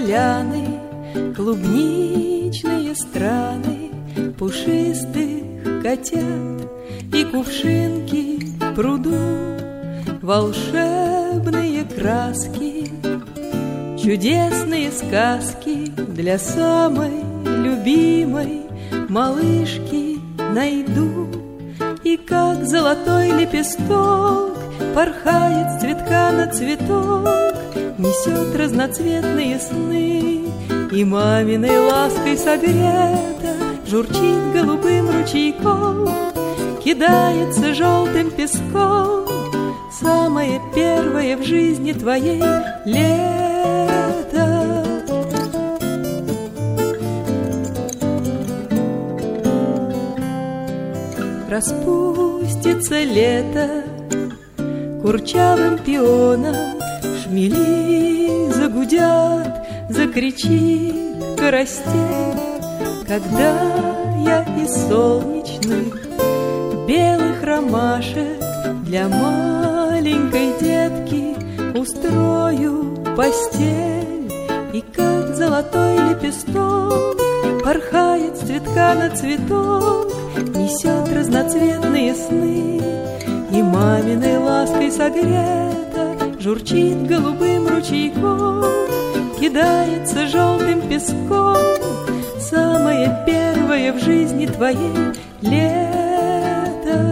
поляны, клубничные страны, пушистых котят и кувшинки в пруду, волшебные краски, чудесные сказки для самой любимой малышки найду. И как золотой лепесток порхает с цветка на цветок, несет разноцветные сны, и маминой лаской согрета журчит голубым ручейком, кидается желтым песком самое первое в жизни твоей лето. Распустится лето курчавым пионом, шмели загудят, закричит карастель. Когда я из солнечных белых ромашек для маленькой детки устрою постель, и как золотой лепесток порхает с цветка на цветок, несет разноцветные сны, и маминой лаской согрета журчит голубым ручейком, кидается желтым песком самое первое в жизни твоей лето.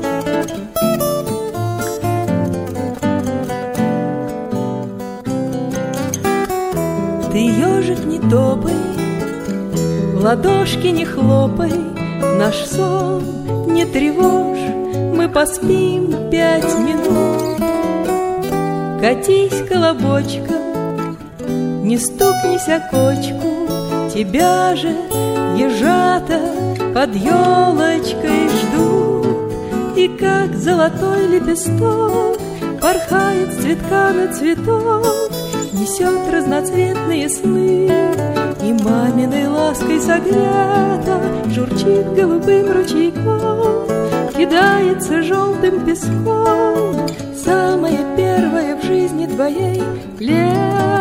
Ты, ежик, не топай, в ладошки не хлопай, наш сон не тревожь, мы поспим 5 минут. Катись колобочком, не стукнись о кочку, тебя же, ежата, под елочкой ждут. И как золотой лепесток порхает с цветка на цветок, несет разноцветные сны, и маминой лаской согрета журчит голубым ручейком, кидается желтым песком самое первое в жизни твоей лето.